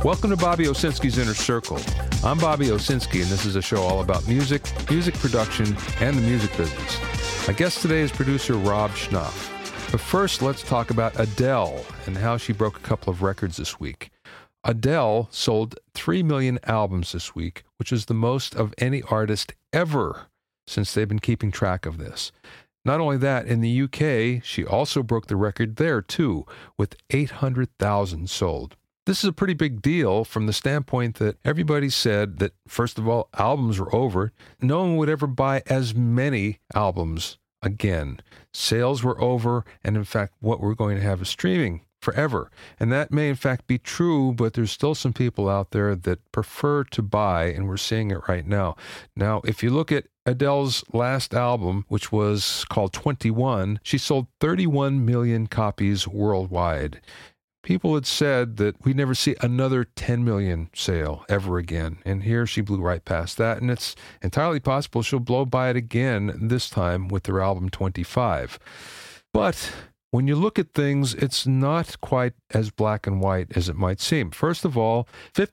Welcome to Bobby Owsinski's Inner Circle. I'm Bobby Owsinski, and this is a show all about music, music production, and the music business. My guest today is producer Rob Schnapf. But first, let's talk about Adele and how she broke a couple of records this week. Adele sold 3 million albums this week, which is the most of any artist ever since they've been keeping track of this. Not only that, in the UK, she also broke the record there, too, with 800,000 sold. This is a pretty big deal from the standpoint that everybody said that, first of all, albums were over. No one would ever buy as many albums again. Sales were over, and in fact, what we're going to have is streaming forever. And that may in fact be true, but there's still some people out there that prefer to buy, and we're seeing it right now. Now, if you look at Adele's last album, which was called 21, she sold 31 million copies worldwide. People had said that we'd never see another 10 million sale ever again. And here she blew right past that. And it's entirely possible she'll blow by it again, this time with her album 25. But when you look at things, it's not quite as black and white as it might seem. First of all,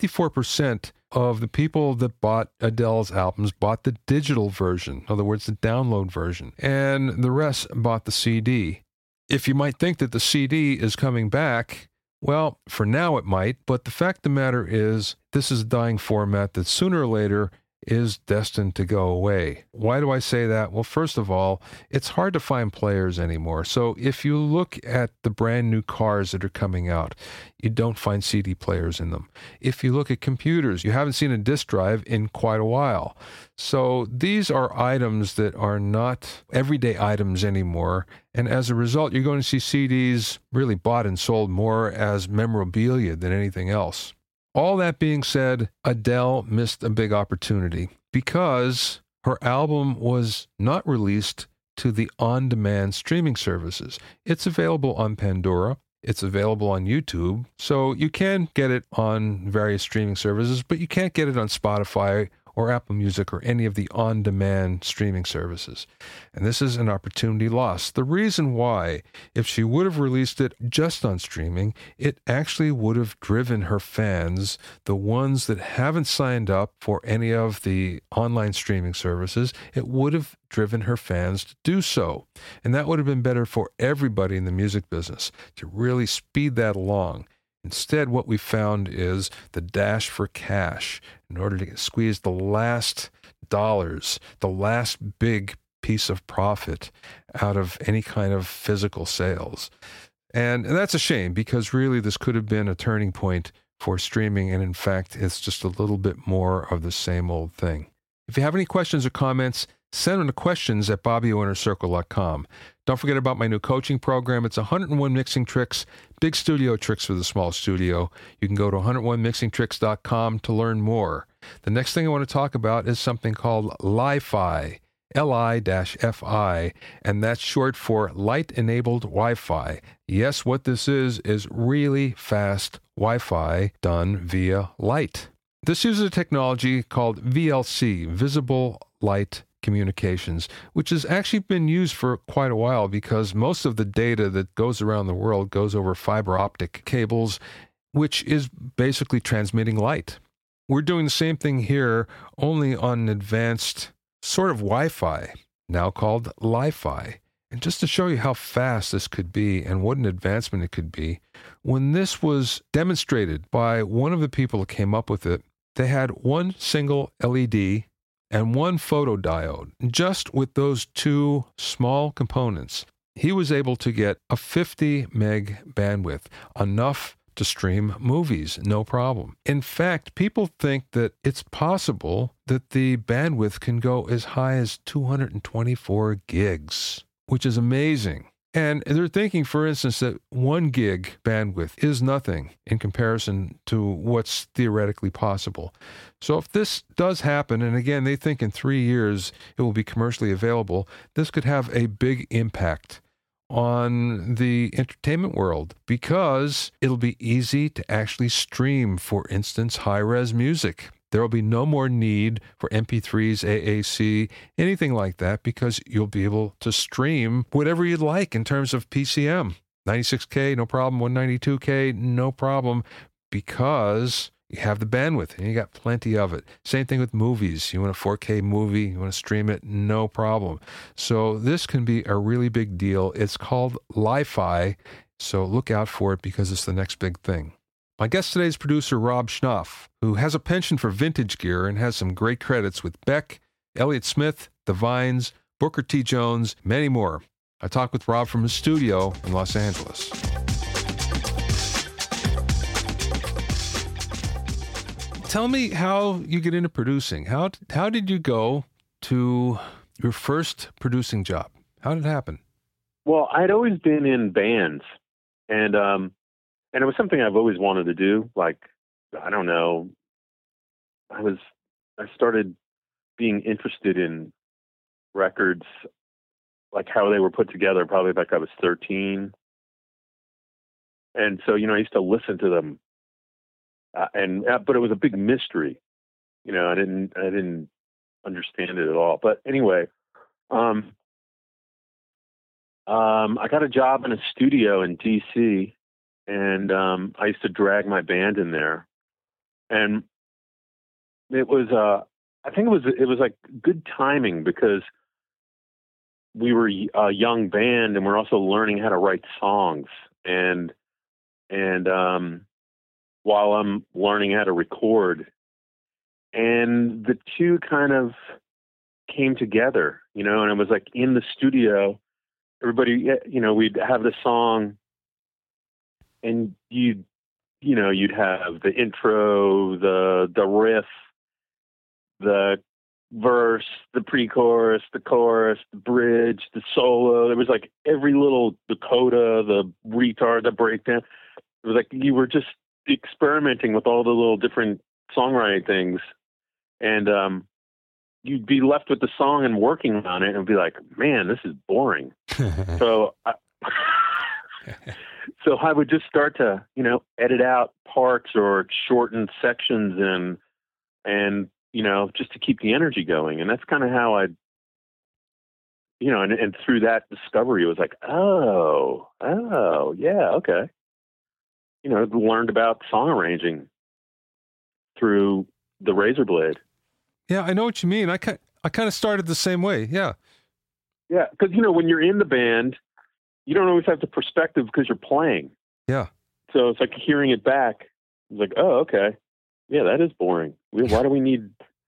54% of the people that bought Adele's albums bought the digital version, in other words, the download version. And the rest bought the CD. If you might think that the CD is coming back, well, for now it might, but the fact of the matter is this is a dying format that sooner or later is destined to go away. Why do I say that? Well, first of all, it's hard to find players anymore. So if you look at the brand new cars that are coming out, you don't find CD players in them. If you look at computers, you haven't seen a disk drive in quite a while. So these are items that are not everyday items anymore. And as a result, you're going to see CDs really bought and sold more as memorabilia than anything else. All that being said, Adele missed a big opportunity because her album was not released to the on-demand streaming services. It's available on Pandora. It's available on YouTube. So you can get it on various streaming services, but you can't get it on Spotify or Apple Music or any of the on-demand streaming services. And this is an opportunity lost. The reason why, if she would have released it just on streaming, it actually would have driven her fans, the ones that haven't signed up for any of the online streaming services, it would have driven her fans to do so. And that would have been better for everybody in the music business, to really speed that along. Instead, what we found is the dash for cash in order to squeeze the last dollars, the last big piece of profit out of any kind of physical sales. And that's a shame because really this could have been a turning point for streaming. And in fact, it's just a little bit more of the same old thing. If you have any questions or comments, send them to questions@BobbyOInnerCircle.com. Don't forget about my new coaching program. It's 101 Mixing Tricks, big studio tricks for the small studio. You can go to 101mixingtricks.com to learn more. The next thing I want to talk about is something called Li-Fi, Li-Fi, and that's short for Light-Enabled Wi-Fi. Yes, what this is really fast Wi-Fi done via light. This uses a technology called VLC, Visible Light Communications, which has actually been used for quite a while because most of the data that goes around the world goes over fiber optic cables, which is basically transmitting light. We're doing the same thing here, only on an advanced sort of Wi-Fi, now called Li-Fi. And just to show you how fast this could be and what an advancement it could be, when this was demonstrated by one of the people who came up with it, they had one single LED and one photodiode. Just with those two small components, he was able to get a 50 meg bandwidth, enough to stream movies, no problem. In fact, people think that it's possible that the bandwidth can go as high as 224 gigs, which is amazing. And they're thinking, for instance, that 1 gig bandwidth is nothing in comparison to what's theoretically possible. So if this does happen, and again, they think in 3 years it will be commercially available, this could have a big impact on the entertainment world because it'll be easy to actually stream, for instance, high-res music. There will be no more need for MP3s, AAC, anything like that, because you'll be able to stream whatever you'd like in terms of PCM. 96K, no problem. 192K, no problem, because you have the bandwidth, and you got plenty of it. Same thing with movies. You want a 4K movie, you want to stream it, no problem. So this can be a really big deal. It's called Li-Fi, so look out for it because it's the next big thing. My guest today is producer Rob Schnapf, who has a penchant for vintage gear and has some great credits with Beck, Elliott Smith, The Vines, Booker T. Jones, many more. I talked with Rob from his studio in Los Angeles. Tell me how you get into producing. How did you go to your first producing job? How did it happen? Well, I'd always been in bands, and it was something I've always wanted to do. Like, I don't know, I started being interested in records, like how they were put together, probably like I was 13. And so, I used to listen to them, but it was a big mystery. I didn't understand it at all. But anyway, I got a job in a studio in DC, and I used to drag my band in there, and it was I think it was like good timing because we were a young band and we're also learning how to write songs, and while I'm learning how to record, and the two kind of came together, and it was like in the studio, everybody, we'd have the song, and you'd have the intro, the riff, the verse, the pre-chorus, the chorus, the bridge, the solo. There was like every little, the coda, the retard, the breakdown. It was like you were just experimenting with all the little different songwriting things, and you'd be left with the song and working on it and be like, man, this is boring. So I would just start to, edit out parts or shorten sections and just to keep the energy going. And that's kind of how and through that discovery, it was like, oh, yeah, okay. Learned about song arranging through the razor blade. Yeah, I know what you mean. I kind of started the same way. Yeah. Yeah, because, when you're in the band, you don't always have the perspective because you're playing. Yeah. So it's like hearing it back. It's like, oh, okay. Yeah, that is boring. Why do we need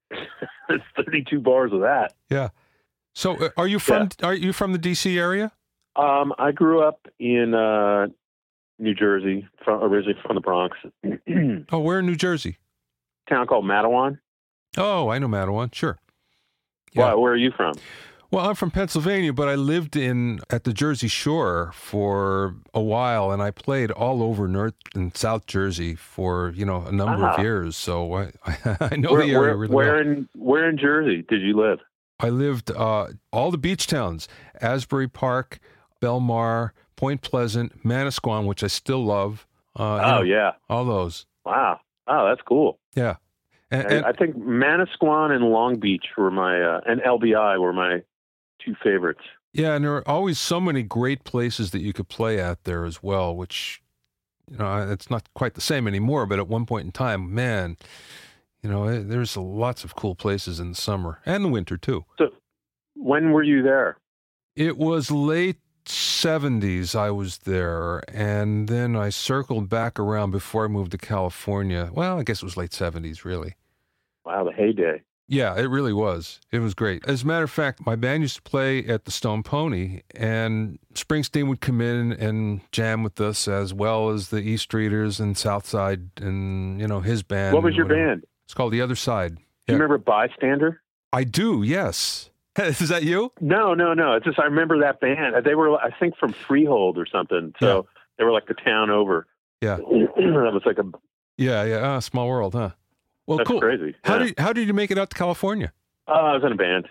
32 bars of that? Yeah. So are you from the DC area? I grew up in New Jersey, originally from the Bronx. Oh, where in New Jersey? Town called Matawan. Oh, I know Matawan. Sure. Yeah. Wow, where are you from? Well, I'm from Pennsylvania, but I lived at the Jersey Shore for a while, and I played all over North and South Jersey for, a number of years. So I know the area really well. Where in Jersey did you live? I lived all the beach towns, Asbury Park, Belmar, Point Pleasant, Manasquan, which I still love. Yeah. All those. Wow. Oh, that's cool. Yeah. And I think Manasquan and Long Beach were and LBI were my two favorites. Yeah, and there are always so many great places that you could play at there as well, which, it's not quite the same anymore, but at one point in time, man, there's lots of cool places in the summer and the winter too. So when were you there? It was late 70s I was there, and then I circled back around before I moved to California. Well, I guess it was late 70s, really. Wow, the heyday. Yeah, it really was. It was great. As a matter of fact, my band used to play at the Stone Pony, and Springsteen would come in and jam with us, as well as the E Streeters and Southside and, his band. What was your band? It's called The Other Side. Do you remember Bystander? I do, yes. Is that you? No. It's just I remember that band. They were, I think, from Freehold or something. So they were like the town over. Yeah. That was like a... Yeah. Small world, huh? Well, that's cool. Crazy. Yeah. How did you make it out to California? I was in a band.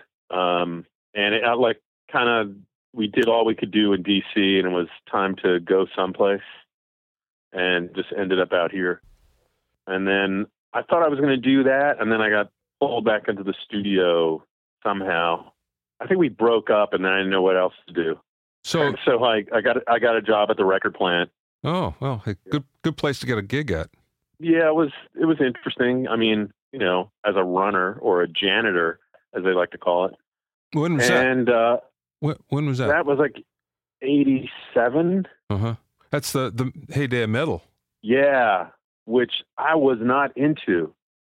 And we did all we could do in DC, and it was time to go someplace, and just ended up out here. And then I thought I was going to do that, and then I got pulled back into the studio somehow. I think we broke up, and then I didn't know what else to do. So I got a job at the record plant. Oh, well, good place to get a gig at. Yeah, it was interesting. I mean, you know, as a runner or a janitor, as they like to call it. When was that? And When was that? that was like 87. Uh-huh. That's the heyday of metal. Yeah, which I was not into.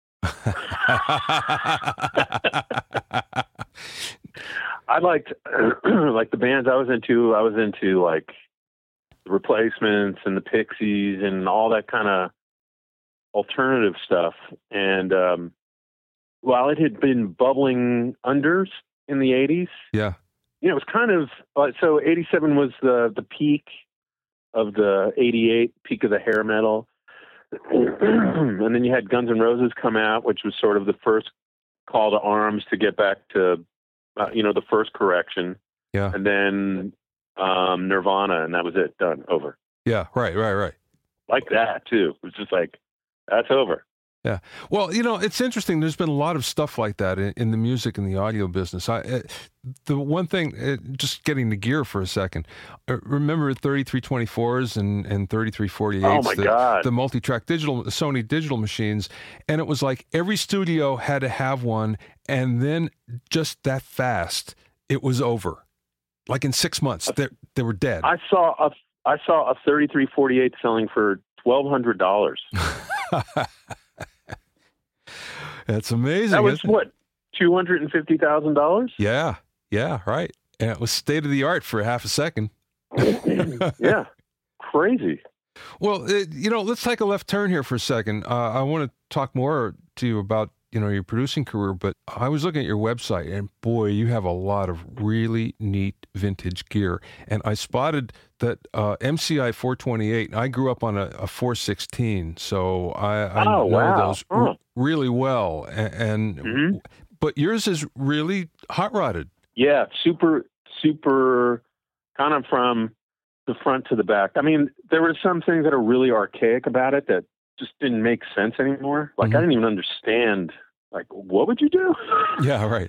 I liked like the bands I was into. I was into like the Replacements and the Pixies and all that kind of alternative stuff. And while it had been bubbling under in the 80s, Yeah. you know, it was kind of so 87 was the peak of the 88 peak of the hair metal. And then you had Guns N' Roses come out, which was sort of the first call to arms to get back to, you know, the first correction. Yeah. And then Nirvana, and that was it, done, over. Yeah, right. Like that, too. It was just like, that's over. Yeah. Well, you know, it's interesting. There's been a lot of stuff like that in the music and the audio business. The one thing, just getting the gear for a second, remember 3324s and 3348s? Oh, my God. The multi-track Sony digital machines. And it was like every studio had to have one. And then just that fast, it was over. Like in 6 months, they were dead. I saw a 3348 selling for $1,200. That's amazing. That was what, $250,000? Yeah, right. And it was state of the art for half a second. Yeah, crazy. Well, you know, let's take a left turn here for a second. I want to talk more to you about, you know, your producing career, but I was looking at your website, and boy, you have a lot of really neat vintage gear. And I spotted that MCI 428. I grew up on a 416, so I know those really well. And but yours is really hot rodded. Yeah, super kind of from the front to the back. I mean, there were some things that are really archaic about it that just didn't make sense anymore. Like I didn't even understand. Like, what would you do? Yeah, right.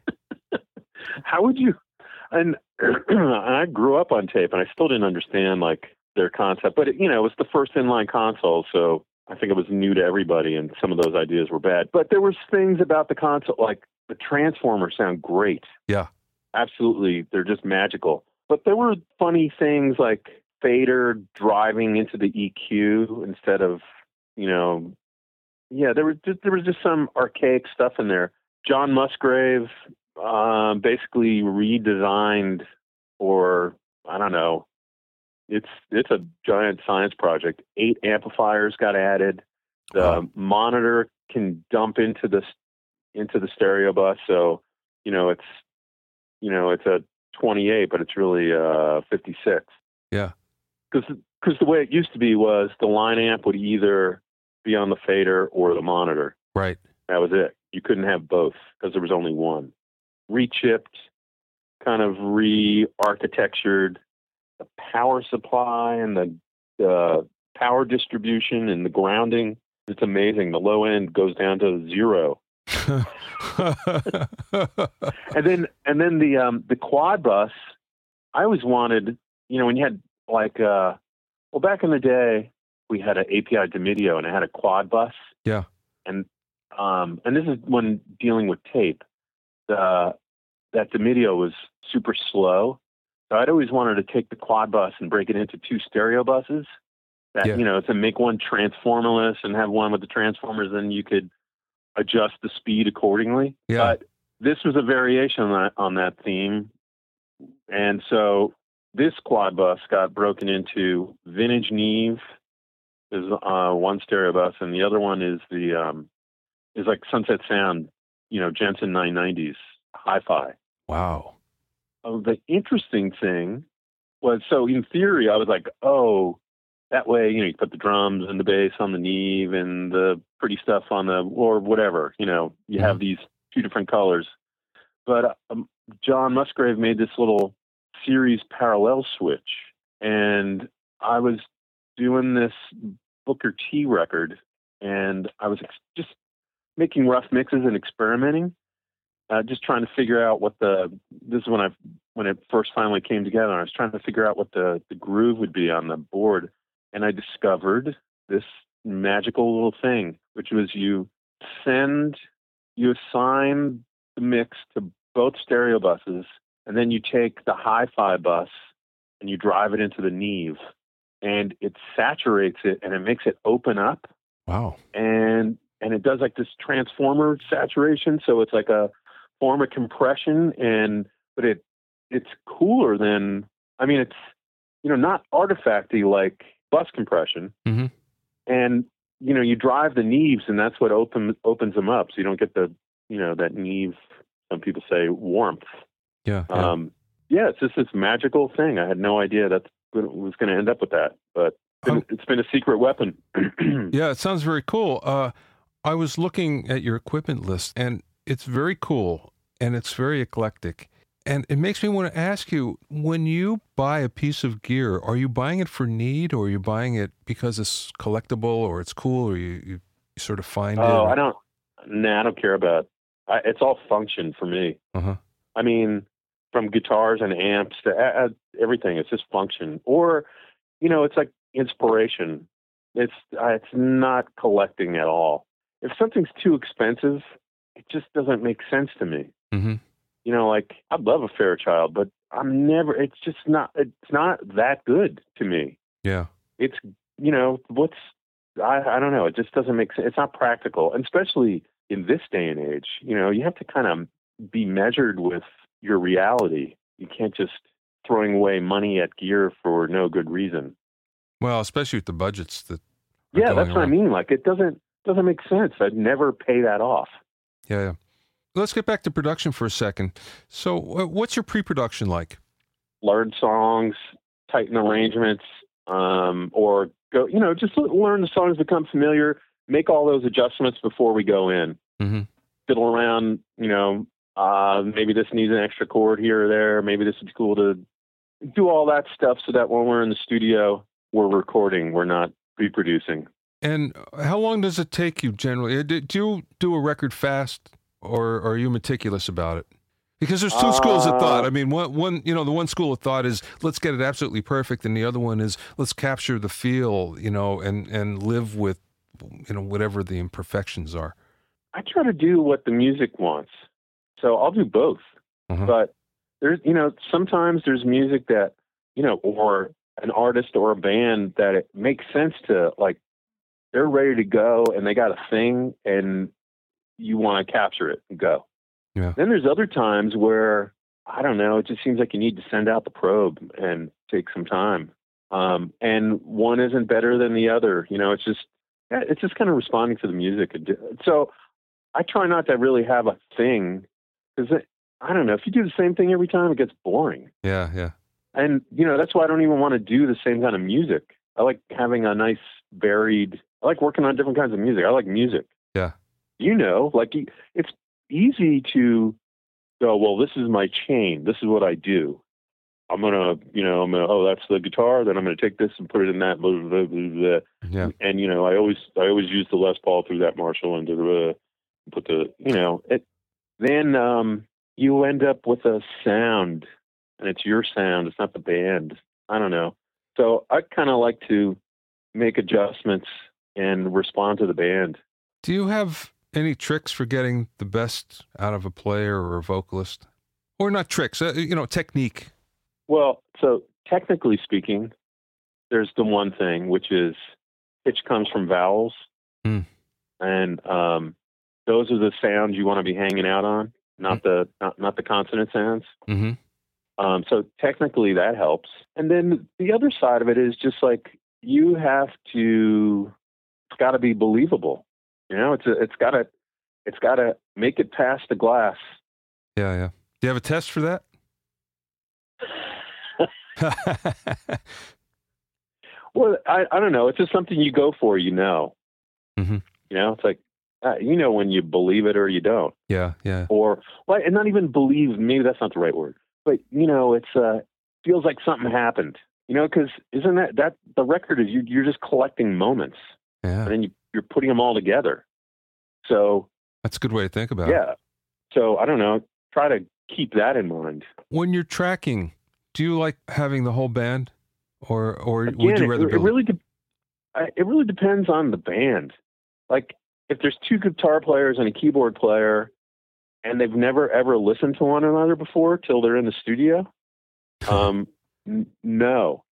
How would you? And I grew up on tape, and I still didn't understand like their concept. But you know, it was the first inline console, so I think it was new to everybody, and some of those ideas were bad. But there was things about the console, like the transformers sound great. Yeah, absolutely, they're just magical. But there were funny things like fader driving into the EQ instead of, you know, yeah, there was just some archaic stuff in there. John Musgrave basically redesigned, or I don't know, it's a giant science project. 8 amplifiers got added. The monitor can dump into the stereo bus, so it's a 28, but it's really 56. Yeah, because the way it used to be was the line amp would either be on the fader or the monitor. Right. That was it. You couldn't have both because there was only one. Rechipped, kind of re-architectured the power supply and the power distribution and the grounding. It's amazing. The low end goes down to 0. and then the quad bus. I always wanted, when you had like back in the day we had an API DiMedio and it had a quad bus. Yeah. And this is when dealing with tape. That DiMedio was super slow. So I'd always wanted to take the quad bus and break it into 2 stereo buses. That to make one transformerless and have one with the transformers, then you could adjust the speed accordingly. Yeah. But this was a variation on that theme. And so this quad bus got broken into vintage Neve is one stereo bus, and the other one is is like Sunset Sound, Jensen 990s hi-fi. Wow. The interesting thing was, so in theory, I was like, oh, that way, you put the drums and the bass on the Neve and the pretty stuff on or whatever, you have these 2 different colors. But John Musgrave made this little series parallel switch, and I was doing this Booker T record, and I was just making rough mixes and experimenting, just trying to figure out this is when it first finally came together. I was trying to figure out what the groove would be on the board, and I discovered this magical little thing, which was you assign the mix to both stereo buses, and then you take the hi-fi bus and you drive it into the Neve, and it saturates it and it makes it open up. Wow. And it does like this transformer saturation, so it's like a form of compression, but it's cooler than, I mean, it's, not artifacty like bus compression. Mm-hmm. And, you drive the Neves, and that's what opens them up. So you don't get the, that Neve, some people say, warmth. Yeah. It's just this magical thing. I had no idea that it was going to end up with that, but it's been a secret weapon. Yeah, it sounds very cool. I was looking at your equipment list, and it's very cool, and it's very eclectic. And it makes me want to ask you, when you buy a piece of gear, are you buying it for need, or are you buying it because it's collectible or it's cool, or you sort of find it? Oh, I don't care about it. It's all function for me. Uh-huh. I mean, from guitars and amps to everything, it's just function. Or, it's like inspiration. It's not collecting at all. If something's too expensive, it just doesn't make sense to me. Mm-hmm. Like, I love a Fairchild, but it's not that good to me. Yeah. It's, I don't know. It just doesn't make sense. It's not practical. And especially in this day and age, you have to kind of be measured with your reality. You can't just throwing away money at gear for no good reason. Well, especially with the budgets that. Yeah, that's what I mean. Like, it doesn't make sense. I'd never pay that off. Yeah. Let's get back to production for a second. So what's your pre-production like? Learn songs, tighten arrangements, or go, just learn the songs, become familiar, make all those adjustments before we go in. Mm-hmm. Fiddle around, maybe this needs an extra chord here or there. Maybe this is cool to do all that stuff so that when we're in the studio, we're recording, we're not pre-producing. And how long does it take you generally? Do you do a record fast? Or are you meticulous about it? Because there's two schools of thought. I mean, one, the one school of thought is let's get it absolutely perfect, and the other one is let's capture the feel, and live with, whatever the imperfections are. I try to do what the music wants, so I'll do both. Uh-huh. But there's, sometimes there's music that, or an artist or a band that it makes sense to, like, they're ready to go and they got a thing and you want to capture it and go. Yeah. Then there's other times where, I don't know, it just seems like you need to send out the probe and take some time. And one isn't better than the other. It's just kind of responding to the music. So I try not to really have a thing, because I don't know, if you do the same thing every time, it gets boring. Yeah. And, that's why I don't even want to do the same kind of music. I like having a nice varied, I like working on different kinds of music. I like music. Yeah. Like, it's easy to go, well, this is my chain. This is what I do. I'm going to, oh, that's the guitar. Then I'm going to take this and put it in that. Blah, blah, blah, blah. Yeah. And, I always use the Les Paul through that Marshall and put the, then you end up with a sound, and it's your sound. It's not the band. I don't know. So I kind of like to make adjustments and respond to the band. Do you have any tricks for getting the best out of a player or a vocalist? Or not tricks, technique? Well, so technically speaking, there's the one thing, which is pitch comes from vowels. Mm. And those are the sounds you want to be hanging out on, not the consonant sounds. Mm-hmm. So technically that helps. And then the other side of it is just like, it's got to be believable. It's got to make it past the glass. Yeah. Do you have a test for that? Well, I don't know. It's just something you go for, Mm-hmm. It's like, when you believe it or you don't. Yeah. Or, and not even believe, maybe that's not the right word, but, it's, feels like something happened, because isn't that the record is you're just collecting moments. Yeah. And then you're putting them all together. So that's a good way to think about it. Yeah. So I don't know. Try to keep that in mind. When you're tracking, do you like having the whole band, or Again, would you rather build? It really depends on the band. Like, if there's two guitar players and a keyboard player, and they've never ever listened to one another before till they're in the studio, no.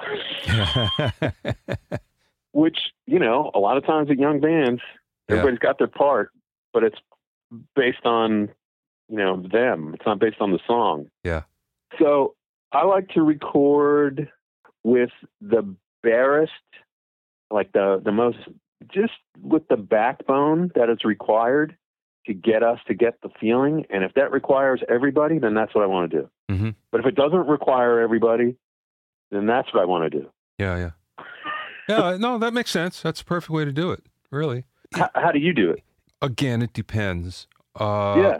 Which, a lot of times at young bands, everybody's got their part, but it's based on, them. It's not based on the song. Yeah. So I like to record with the barest, like the most, just with the backbone that is required to get us to get the feeling. And if that requires everybody, then that's what I want to do. Mm-hmm. But if it doesn't require everybody, then that's what I want to do. Yeah. Yeah, no, that makes sense. That's a perfect way to do it, really. How do you do it? Again, it depends. Yeah.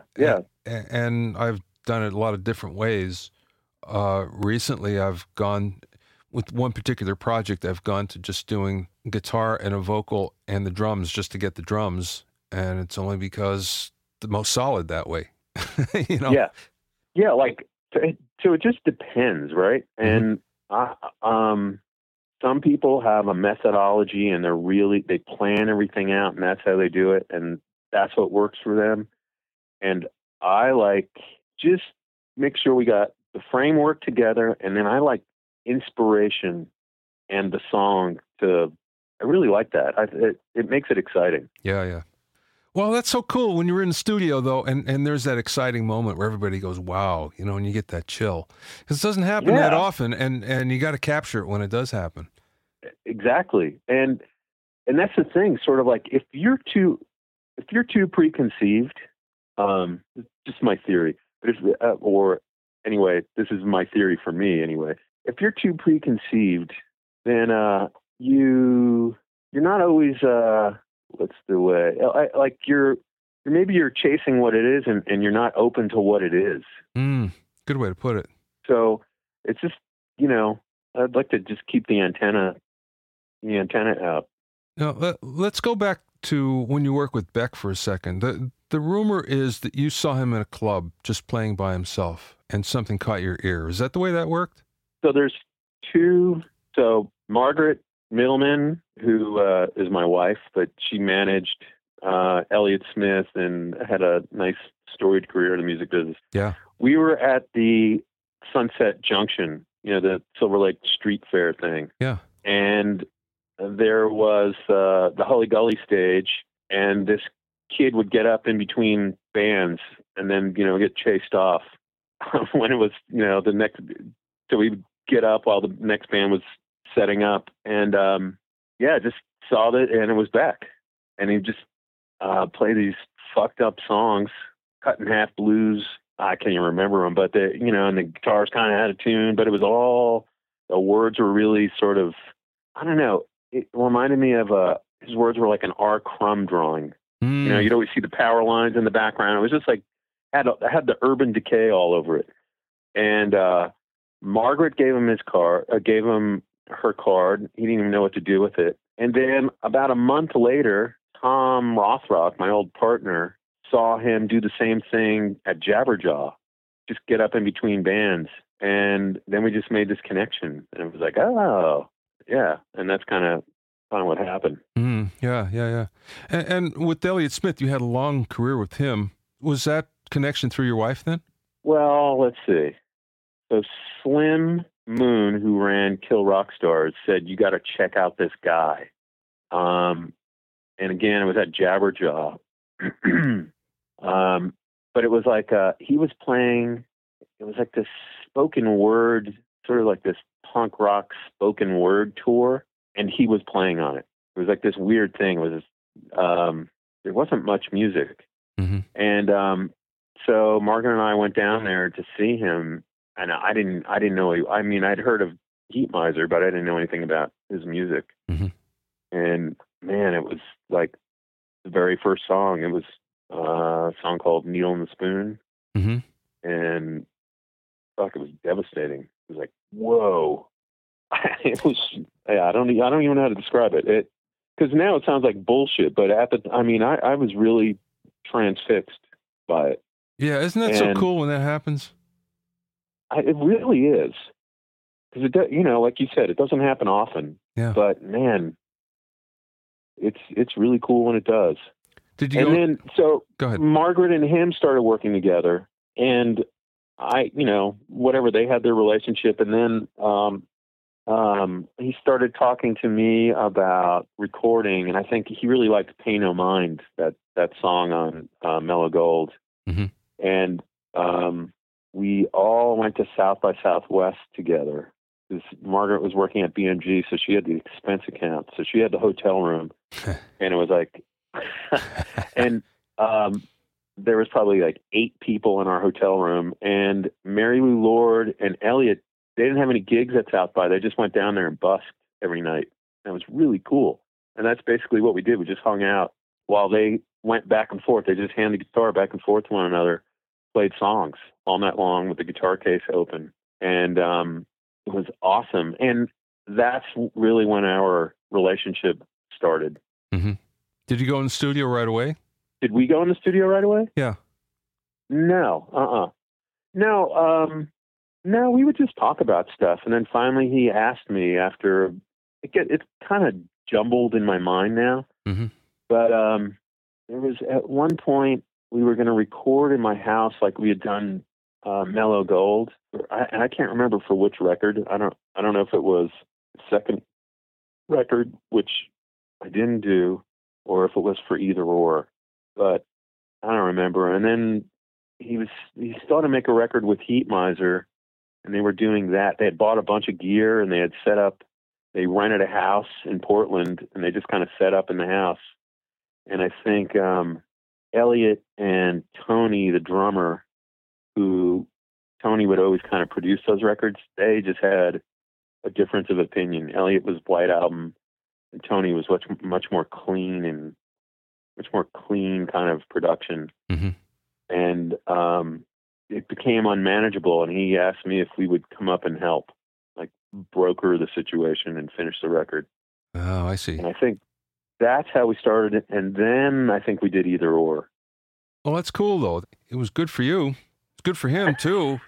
And I've done it a lot of different ways. Recently, I've gone, with one particular project, I've gone to just doing guitar and a vocal and the drums just to get the drums. And it's only because the most solid that way, Yeah. Yeah. Like, so it just depends. Right. Mm-hmm. And, some people have a methodology and they plan everything out, and that's how they do it. And that's what works for them. And I like, just make sure we got the framework together. And then I like inspiration and the song I really like that. It makes it exciting. Yeah. Well, that's so cool when you're in the studio, though, and there's that exciting moment where everybody goes, wow, and you get that chill. Because it doesn't happen that often, and you got to capture it when it does happen. Exactly. And that's the thing, sort of like, if you're too preconceived, just my theory, but or anyway, this is my theory for me anyway. If you're too preconceived, then you're not always what's the way? Like maybe you're chasing what it is, and you're not open to what it is. Good way to put it. So it's just, I'd like to just keep the antenna out. Now, let's go back to when you work with Beck for a second. The rumor is that you saw him in a club just playing by himself, and something caught your ear. Is that the way that worked? So there's two. So Margaret Middleman, who is my wife, but she managed Elliott Smith and had a nice storied career in the music business. Yeah. We were at the Sunset Junction, the Silver Lake Street Fair thing. Yeah. And there was the Hully Gully stage, and this kid would get up in between bands and then, get chased off when it was, the next. So we would get up while the next band was setting up, and just saw it, and it was Beck, and he just play these fucked up songs, cut in half blues. I can't even remember them, but and the guitars kind of out of tune, but it was all, the words were really sort of, I don't know. It reminded me of his words were like an R. Crumb drawing. You'd always see the power lines in the background. It was just like had the Urban Decay all over it. And Margaret gave him her card. He didn't even know what to do with it. And then about a month later, Tom Rothrock, my old partner, saw him do the same thing at Jabberjaw, just get up in between bands. And then we just made this connection, and it was like, oh, yeah. And that's kind of what happened. Yeah. And with Elliott Smith, you had a long career with him. Was that connection through your wife then? Well, let's see. So Slim Moon, who ran Kill Rock Stars, said, you got to check out this guy. And again, it was at Jabberjaw. But it was like, he was playing, it was like this spoken word, sort of like this punk rock spoken word tour. And he was playing on it. It was like this weird thing. It was there wasn't much music. Mm-hmm. And so Margaret and I went down there to see him. And I didn't know. I'd heard of Heat Miser, but I didn't know anything about his music. Mm-hmm. And man, it was like the very first song. It was a song called "Needle in the Spoon," mm-hmm. and fuck, it was devastating. It was like, whoa. It was. Yeah, I don't even know how to describe it. Because now it sounds like bullshit, but I was really transfixed by it. Yeah, isn't that so cool when that happens? It really is, because it, like you said, it doesn't happen often. Yeah. But man, it's really cool when it does. Did you? Then so go ahead. Margaret and him started working together, and whatever, they had their relationship, and then he started talking to me about recording, and I think he really liked "Pay No Mind," that song on Mellow Gold, mm-hmm. and we all went to South by Southwest together. Because Margaret was working at BMG, so she had the expense account, so she had the hotel room, and it was like, and there was probably like 8 people in our hotel room, and Mary Lou Lord and Elliot, they didn't have any gigs at South by. They just went down there and busked every night. And it was really cool. And that's basically what we did. We just hung out while they went back and forth. They just handed the guitar back and forth to one another, played songs all night long with the guitar case open. And it was awesome. And that's really when our relationship started. Mm-hmm. Did you go in the studio right away? Did we go in the studio right away? Yeah. No. No, we would just talk about stuff. And then finally he asked me after, it's kind of jumbled in my mind now. Mm-hmm. But there was at one point we were going to record in my house like we had done Mellow Gold. And I can't remember for which record. I don't know if it was the second record, which I didn't do, or if it was for either or. But I don't remember. And then he started to make a record with Heat Miser, and they were doing that. They had bought a bunch of gear, and they had set up. They rented a house in Portland, and they just kind of set up in the house. And I think Elliot and Tony, the drummer, who Tony would always kind of produce those records, they just had a difference of opinion. Elliot was White Album, and Tony was much more clean kind of production. Mm-hmm. And it became unmanageable, and he asked me if we would come up and help, like broker the situation and finish the record. Oh, I see. And I think that's how we started it, and then I think we did Either Or. Well, that's cool, though. It was good for you. It's good for him, too,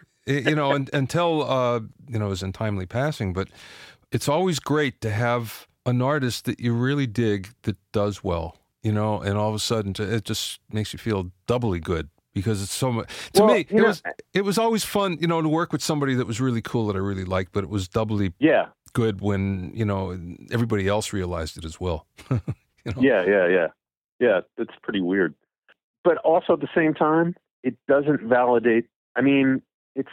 until, his untimely passing. But it's always great to have an artist that you really dig that does well, and all of a sudden it just makes you feel doubly good because it's so much. To me, it was always fun, to work with somebody that was really cool that I really liked, but it was doubly good when, everybody else realized it as well. Yeah. It's pretty weird. But also at the same time, it doesn't validate. I mean, it's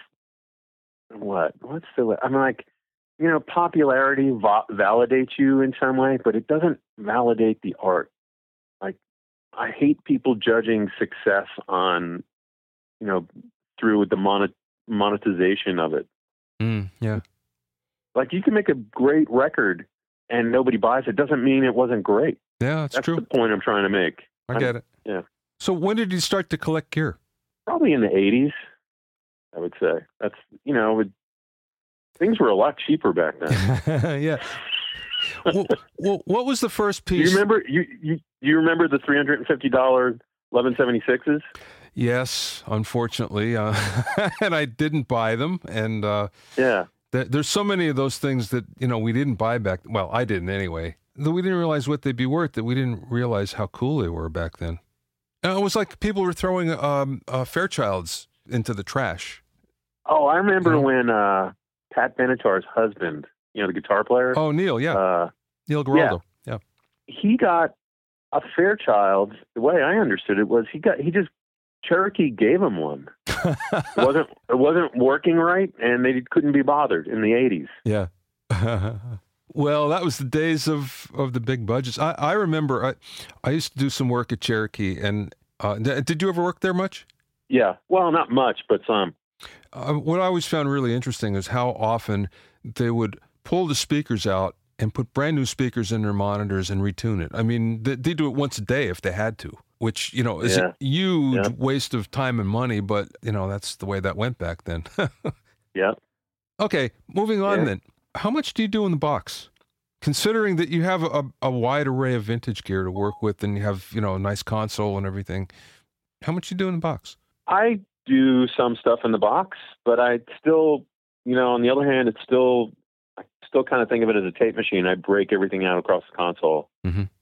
what's the, I'm like, popularity validates you in some way, but it doesn't validate the art. Like, I hate people judging success on, through the monetization of it. Yeah. Like, you can make a great record and nobody buys it. Doesn't mean it wasn't great. Yeah, that's true. That's the point I'm trying to make. I get it. Yeah. So when did you start to collect gear? Probably in the 80s, I would say. That's, things were a lot cheaper back then. Yeah. Well, what was the first piece? You remember the $350 1176s? Yes, unfortunately, and I didn't buy them. And there's so many of those things that we didn't buy back. Well, I didn't anyway. Though we didn't realize what they'd be worth. That we didn't realize how cool they were back then. It was like people were throwing Fairchilds into the trash. Oh, I remember when Pat Benatar's husband, the guitar player. Oh, Neil, yeah. Neil Giraldo, yeah. He got a Fairchild. The way I understood it was Cherokee gave him one. It wasn't working right, and they couldn't be bothered in the 80s. Yeah. Well, that was the days of the big budgets. I remember I used to do some work at Cherokee, and did you ever work there much? Yeah. Well, not much, but some. What I always found really interesting is how often they would pull the speakers out and put brand new speakers in their monitors and retune it. I mean, they do it once a day if they had to, which, is a huge waste of time and money, but, that's the way that went back then. Yeah. Okay, moving on then. How much do you do in the box? Considering that you have a wide array of vintage gear to work with and you have, a nice console and everything, how much do you do in the box? I do some stuff in the box, but I still, on the other hand, I still kind of think of it as a tape machine. I break everything out across the console. Mm-hmm.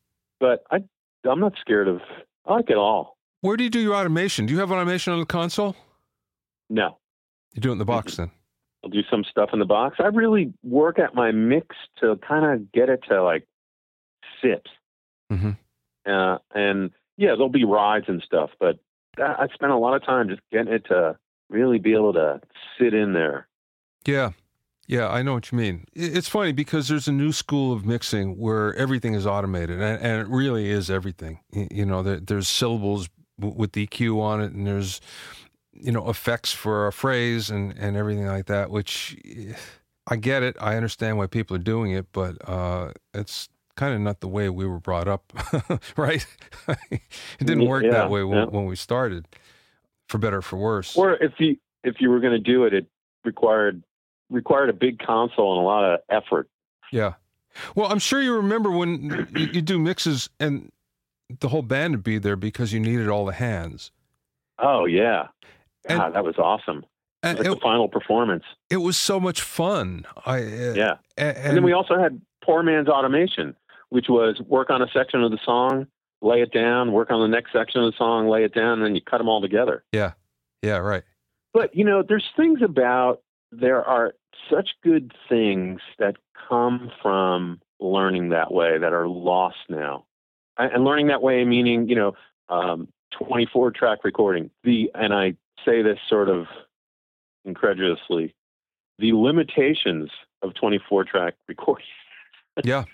But I'm not scared of. I like it all. Where do you do your automation? Do you have automation on the console? No. You do it in the box then? I'll do some stuff in the box. I really work at my mix to kind of get it to like sit. Mm-hmm. And yeah, there'll be rides and stuff, but I spent a lot of time just getting it to really be able to sit in there. Yeah. Yeah, I know what you mean. It's funny because there's a new school of mixing where everything is automated, and it really is everything. You know, there's syllables with EQ on it, and there's, you know, effects for a phrase and everything like that, which I get it. I understand why people are doing it, but it's kind of not the way we were brought up, right? It didn't work that way when we started, for better or for worse. Or if you were going to do it, it required a big console and a lot of effort. Yeah. Well, I'm sure you remember when you do mixes and the whole band would be there because you needed all the hands. Oh, yeah. God, that was awesome. It was like the final performance. It was so much fun. Yeah. And then we also had poor man's automation, which was work on a section of the song, lay it down, work on the next section of the song, lay it down, and then you cut them all together. Yeah. Yeah, right. But, you know, there's things about, there are such good things that come from learning that way that are lost now. And learning that way meaning, you know, 24-track recording. And I say this sort of incredulously, the limitations of 24-track recording. Yeah.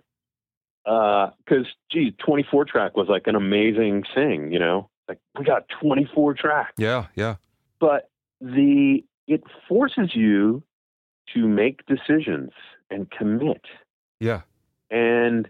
Because, 24-track was like an amazing thing, you know? Like, we got 24 tracks. Yeah, yeah. But it forces you to make decisions and commit. Yeah. And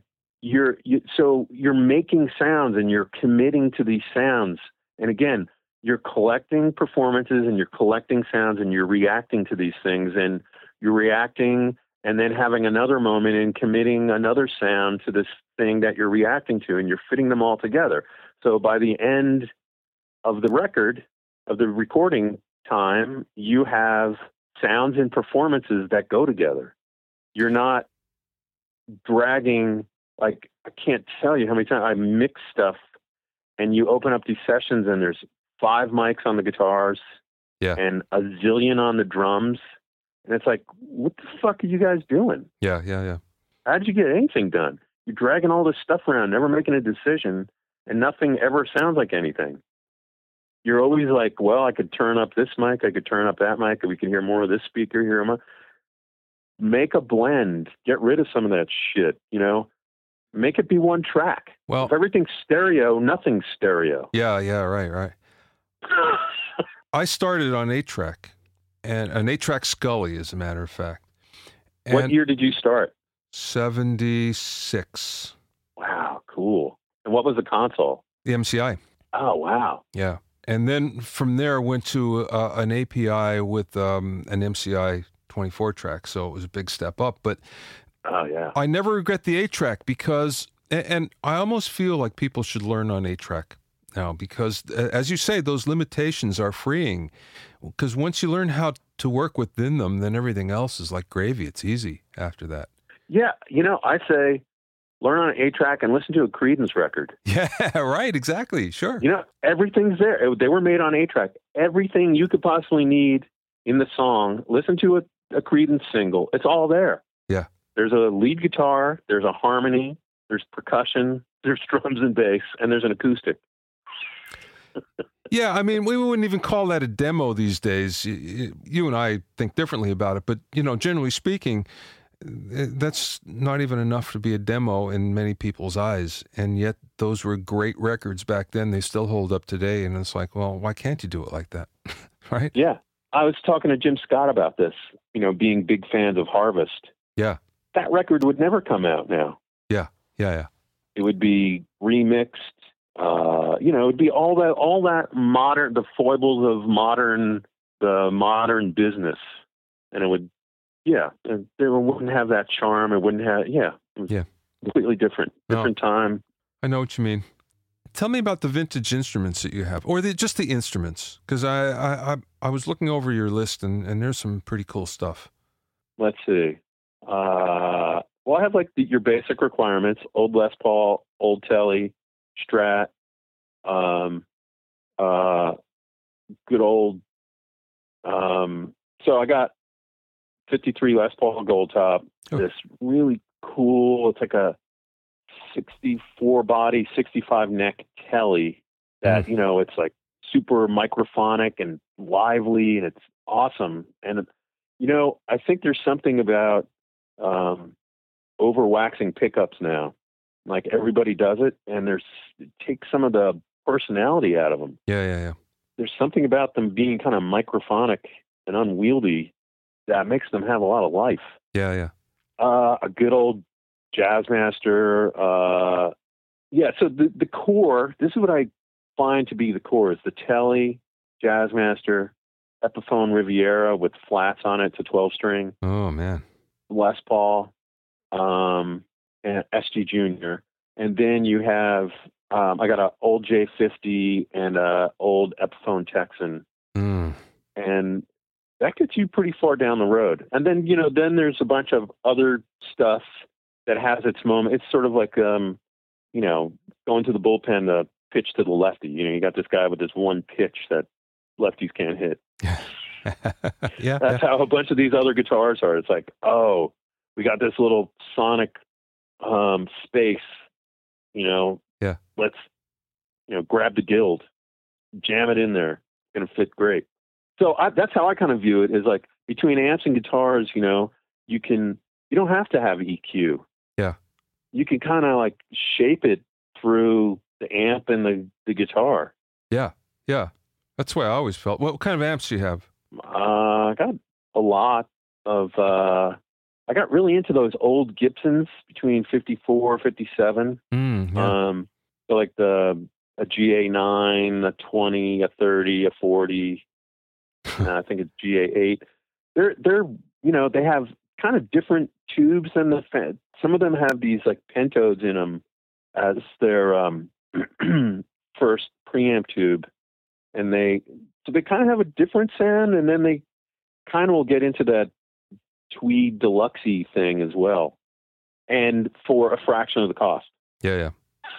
so you're making sounds and you're committing to these sounds. And again, you're collecting performances and you're collecting sounds and you're reacting to these things, and you're reacting and then having another moment and committing another sound to this thing that you're reacting to, and you're fitting them all together. So by the end of the record, of the recording time, you have sounds and performances that go together. You're not dragging, like, I can't tell you how many times I mix stuff and you open up these sessions and there's 5 mics on the guitars and a zillion on the drums. And it's like, what the fuck are you guys doing? Yeah, yeah, yeah. How did you get anything done? You're dragging all this stuff around, never making a decision, and nothing ever sounds like anything. You're always like, well, I could turn up this mic, I could turn up that mic, and we can hear more of this speaker here. Make a blend. Get rid of some of that shit, you know? Make it be one track. Well, if everything's stereo, nothing's stereo. Yeah, yeah, right. I started on 8-track, and an 8-track Scully, as a matter of fact. And what year did you start? 76. Wow, cool. And what was the console? The MCI. Oh, wow. Yeah. And then from there, I went to an API with an MCI 24-track, so it was a big step up. But oh, yeah. I never regret the 8-track because, and I almost feel like people should learn on 8-track now because, as you say, those limitations are freeing. Because once you learn how to work within them, then everything else is like gravy. It's easy after that. Yeah, you know, I say learn on an 8-track and listen to a Creedence record. Yeah, right, exactly, sure. You know, everything's there. They were made on 8-track. Everything you could possibly need in the song, listen to a Creedence single. It's all there. Yeah. There's a lead guitar, there's a harmony, there's percussion, there's drums and bass, and there's an acoustic. Yeah, I mean, we wouldn't even call that a demo these days. You and I think differently about it, but, you know, generally speaking, that's not even enough to be a demo in many people's eyes. And yet those were great records back then. They still hold up today. And it's like, well, why can't you do it like that? Right? Yeah. I was talking to Jim Scott about this, you know, being big fans of Harvest. Yeah. That record would never come out now. Yeah. It would be remixed. You know, it'd be all that modern, the foibles of the modern business. And it would, it wouldn't have that charm. It wouldn't have, it was completely different time. I know what you mean. Tell me about the vintage instruments that you have, or just the instruments, because I was looking over your list and there's some pretty cool stuff. Let's see. Well, Well, I have like your basic requirements: old Les Paul, old Telly, Strat, good old. So I got 53 Les Paul Gold Top. Oh. This really cool. It's like a 64 body, 65 neck Telly. That it's like super microphonic and lively, and it's awesome. And I think there's something about overwaxing pickups now. Like everybody does it, and it takes some of the personality out of them. Yeah. There's something about them being kind of microphonic and unwieldy that makes them have a lot of life. Yeah. A good old Jazzmaster. So the core, this is what I find to be the core, is the Telly, Jazzmaster, Epiphone Riviera with flats on it. It's a 12-string. Oh, man. Les Paul, and SG Junior. And then you have, I got an old J50 and an old Epiphone Texan. And that gets you pretty far down the road. And then, then there's a bunch of other stuff that has its moment. It's sort of like, going to the bullpen to pitch to the lefty. You got this guy with this one pitch that lefties can't hit. Yeah. That's how a bunch of these other guitars are. It's like, oh, we got this little sonic space, Yeah. Let's, grab the guild, jam it in there. It's going to fit great. So that's how I kind of view it, is like between amps and guitars, you don't have to have EQ. Yeah. You can kind of like shape it through the amp and the guitar. Yeah. That's the way I always felt. What kind of amps do you have? I got a lot of, I got really into those old Gibsons between 54, 57. Yeah. So like a GA9, a 20, a 30, a 40, I think it's GA8. They're they have kind of different tubes than some of them have these like pentodes in them as their first preamp tube, and they kind of have a different sound, and then they kind of will get into that Tweed Deluxe-y thing as well, and for a fraction of the cost. Yeah.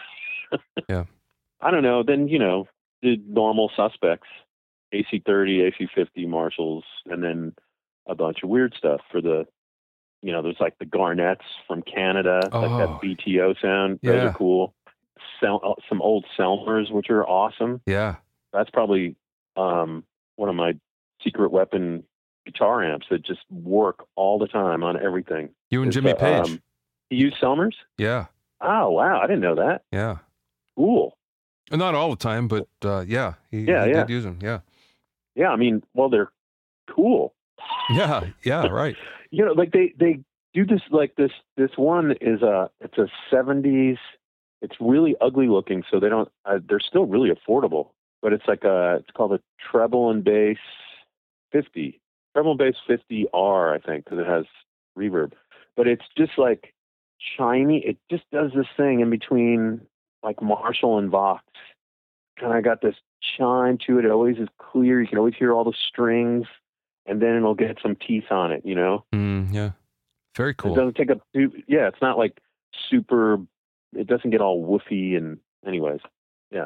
I don't know. Then the normal suspects: AC30, AC50, Marshalls, and then a bunch of weird stuff for the. There's like the Garnets from Canada, like that BTO sound. Those are cool. Some old Selmers, which are awesome. Yeah. That's probably one of my secret weapon guitar amps that just work all the time on everything. You and Jimmy Page. You use Selmers? Yeah. Oh, wow. I didn't know that. Yeah. Cool. Not all the time, but he did use them. Yeah. Yeah. I mean, well, they're cool. Yeah. Right. Like they do this, like this one is it's a 70s. It's really ugly looking. So they're still really affordable, but it's like it's called a treble and bass 50, treble and bass 50R, I think, because it has reverb, but it's just like shiny. It just does this thing in between like Marshall and Vox. Kind of got this shine to it. It always is clear. You can always hear all the strings. And then it'll get some teeth on it, Yeah. Very cool. It doesn't take up it's not like super, it doesn't get all woofy and anyways. Yeah.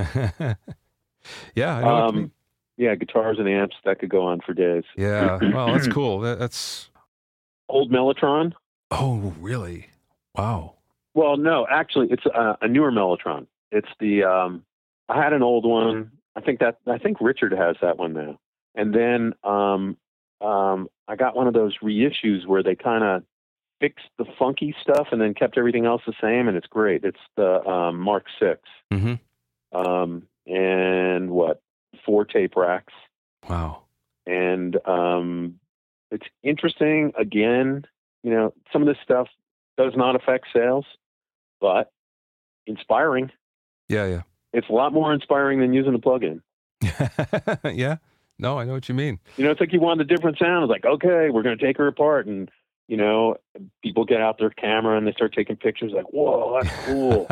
Yeah. I know what you mean. Yeah. Guitars and amps, that could go on for days. Yeah. Well, that's cool. That's old Mellotron. Oh, really? Wow. Well, no, actually it's a newer Mellotron. It's the, I had an old one. I think Richard has that one now. And then I got one of those reissues where they kind of fixed the funky stuff and then kept everything else the same, and it's great. It's the Mark VI. Mm-hmm. And 4 tape racks. Wow. And it's interesting. Again, some of this stuff does not affect sales, but inspiring. Yeah. It's a lot more inspiring than using a plug-in. Yeah. No, I know what you mean. It's like you want a different sound. It's like, okay, we're going to take her apart. And, people get out their camera and they start taking pictures like, whoa, that's cool.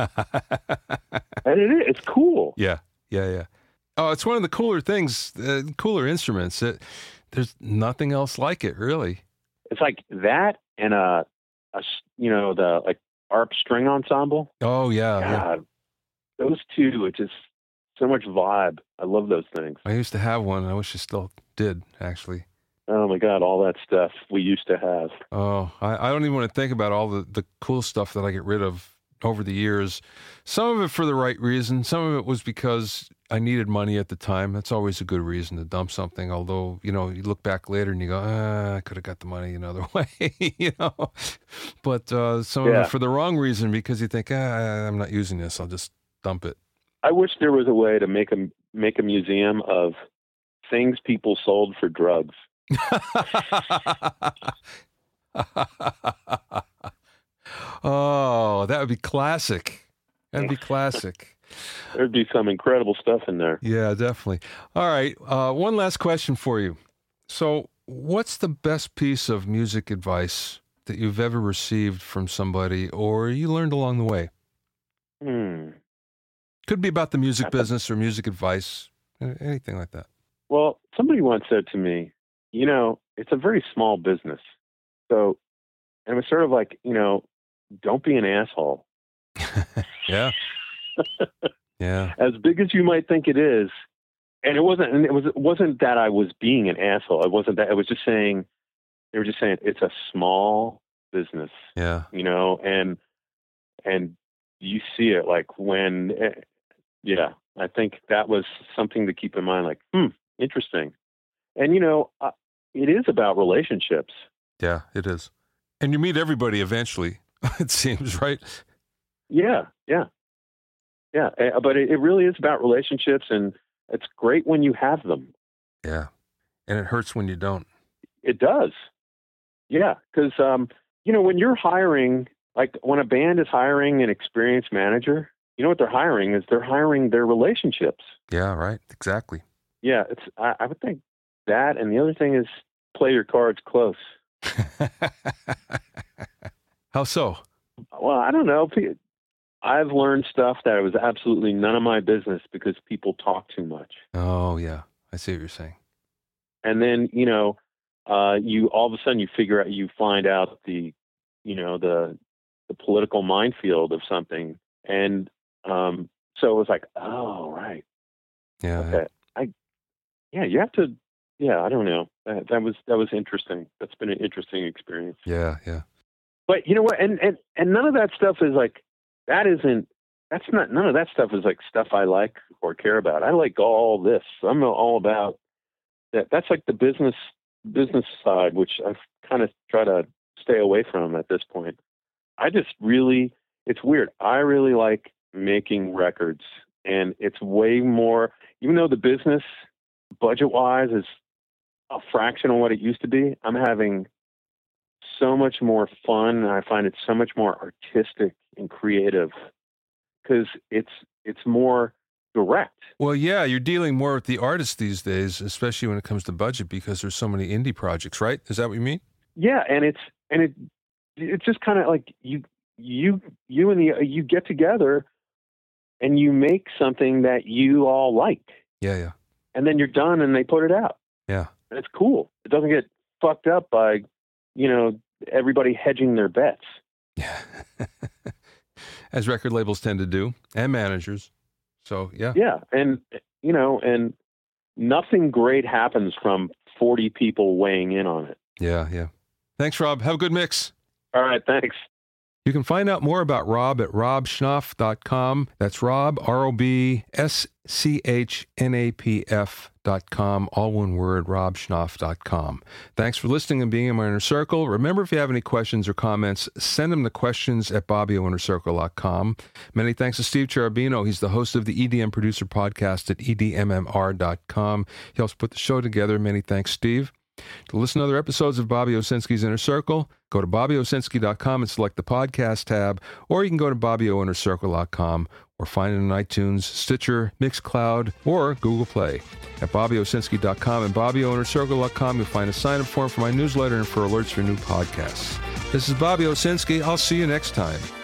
And it's cool. Yeah. Oh, it's one of the cooler things, cooler instruments. There's nothing else like it, really. It's like that and a the like ARP string ensemble. Oh yeah, God, those two, it's just so much vibe. I love those things. I used to have one. I wish I still did, actually. Oh my God, all that stuff we used to have. Oh, I don't even want to think about all the cool stuff that I get rid of over the years. Some of it for the right reason. Some of it was because I needed money at the time. That's always a good reason to dump something. Although, you look back later and you go, I could have got the money another way, But some of it for the wrong reason, because you think, I'm not using this. I'll just dump it. I wish there was a way to make a museum of things people sold for drugs. Oh, that would be classic. That'd be classic. There'd be some incredible stuff in there. Yeah, definitely. All right. One last question for you. So what's the best piece of music advice that you've ever received from somebody or you learned along the way? Could be about the music business or music advice, anything like that. Well, somebody once said to me, it's a very small business. So, and it was sort of like, don't be an asshole. Yeah. Yeah. As big as you might think it is. And it wasn't that I was being an asshole. It wasn't that. It was just saying, they were just saying it's a small business. Yeah. And you see it like when, I think that was something to keep in mind, like, interesting. And, it is about relationships. Yeah, it is. And you meet everybody eventually, it seems, right? Yeah. But it really is about relationships, and it's great when you have them. Yeah. And it hurts when you don't. It does. Yeah. Because, when you're hiring, like when a band is hiring an experienced manager, what they're hiring is they're hiring their relationships. Yeah, right. Exactly. Yeah. I would think that. And the other thing is play your cards close. How so? Well, I don't know. I've learned stuff that was absolutely none of my business because people talk too much. Oh, yeah. I see what you're saying. And then, you all of a sudden you find out the political minefield of something. And so it was like, oh, right. Yeah. Okay. You have to, I don't know. That was interesting. That's been an interesting experience. Yeah. Yeah. But you know what? And none of that stuff is like, none of that stuff is like stuff I like or care about. I like all this. I'm all about that. That's like the business side, which I've kind of try to stay away from at this point. It's weird. I really like making records, and it's way more, even though the business budget wise is a fraction of what it used to be, I'm having so much more fun, and I find it so much more artistic and creative because it's more direct. Well, yeah, you're dealing more with the artists these days, especially when it comes to budget, because there's so many indie projects, right? Is that what you mean? Yeah, and it's just kind of like you get together and you make something that you all like. Yeah, yeah. And then you're done, and they put it out. Yeah, and it's cool. It doesn't get fucked up by everybody hedging their bets. Yeah. As record labels tend to do, and managers. So, yeah. Yeah. And, and nothing great happens from 40 people weighing in on it. Yeah. Yeah. Thanks, Rob. Have a good mix. All right. Thanks. You can find out more about Rob at robschnapf.com. That's Rob, ROBSCHNAPF.com. All one word, robschnapf.com. Thanks for listening and being in my inner circle. Remember, if you have any questions or comments, send them to questions@bobbyoinnercircle.com. Many thanks to Steve Cherubino. He's the host of the EDM Producer Podcast at edmmr.com. He helps put the show together. Many thanks, Steve. To listen to other episodes of Bobby Owsinski's Inner Circle, go to BobbyOwsinski.com and select the podcast tab, or you can go to BobbyOInnerCircle.com or find it on iTunes, Stitcher, Mixcloud, or Google Play. At BobbyOwsinski.com and BobbyOInnerCircle.com, you'll find a sign-up form for my newsletter and for alerts for new podcasts. This is Bobby Owsinski. I'll see you next time.